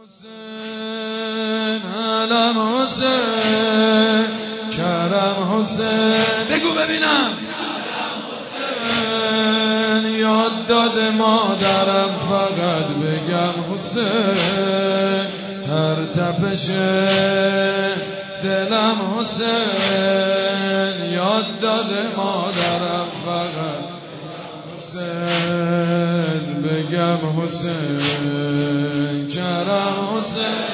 حسین علم حسین کرم حسین بگو ببینم حسین یاد داد مادرم فقط بگم حسین هر تپش دلم حسین یاد داد مادرم فقط حسین بگم حسین کرم حسین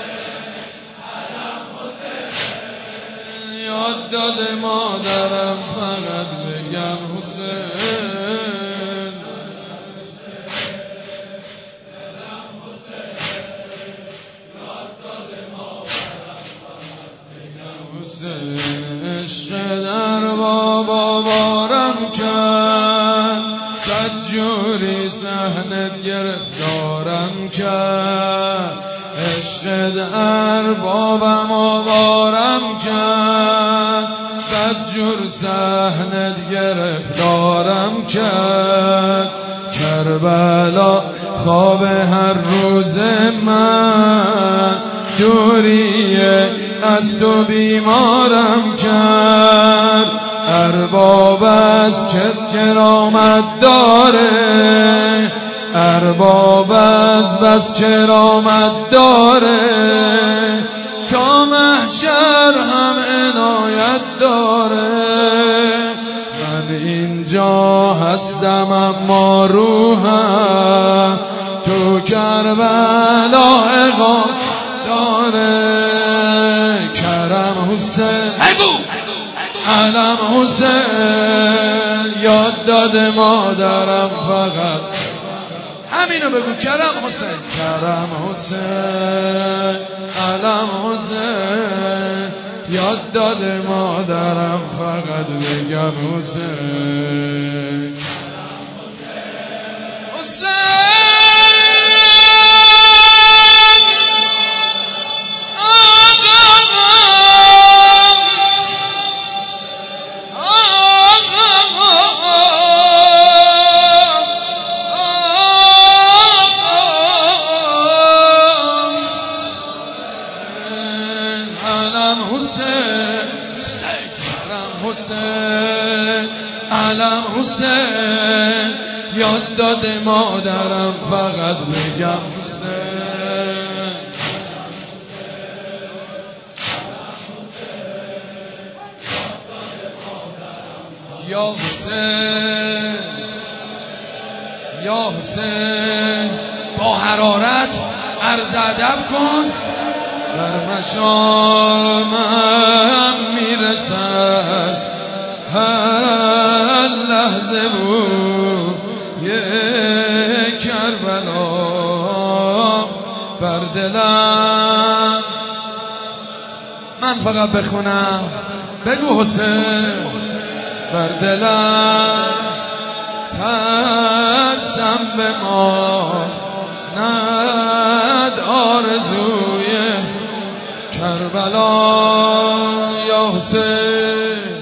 علم حسین یاد داد مادرم فقط بگم حسین عشق در بابا بارم کرد بدجوری صحنت گرفتارم کرد عشق در بابم آوارم کرد بدجور صحنت گرفتارم کرد کربلا خواب هر روز من دوریه از تو بیمارم کرد ارباب از کرامت داره ارباب از بس کرامت داره تا محشر هم عنایت داره من اینجا هستم اما روحم تو کربلا اقامت داره کرم حسین علم حسین یاد داد مادرم فقط همینو بگو کرم حسین کرم حسین علم حسین یاد داد مادرم فقط بگم حسین حسین حسین علم حسین یاد داد مادرم فقط بگم حسین یا حسین یا حسین با حرارت عرض ادب کن در مشامم میرسد هر لحظه بود یک کربلا بر دلم من فقط بخونم بگو حسین بر دلم ترسم به ما ند آرزوی کربلا یا حسین